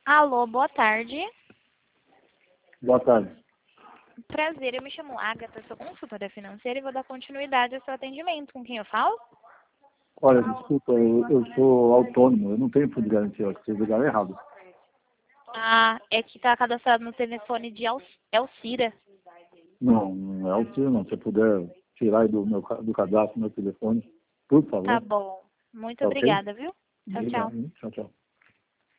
Alô, boa tarde. Boa tarde. Prazer, eu me chamo Agatha, sou consultora financeira e vou dar continuidade ao seu atendimento. Com quem eu falo? Olha, desculpa, eu sou autônomo, eu não tenho fundo de garantia, eu acho que vocês ligaram errado. Ah, é que está cadastrado no telefone de Alcira. Não, não é auxílio não. Se eu puder tirar aí do cadastro meu telefone, por Tá favor. bom. Muito Tá ok? obrigada, viu? Tchau, tchau. Obrigado. Tchau, tchau.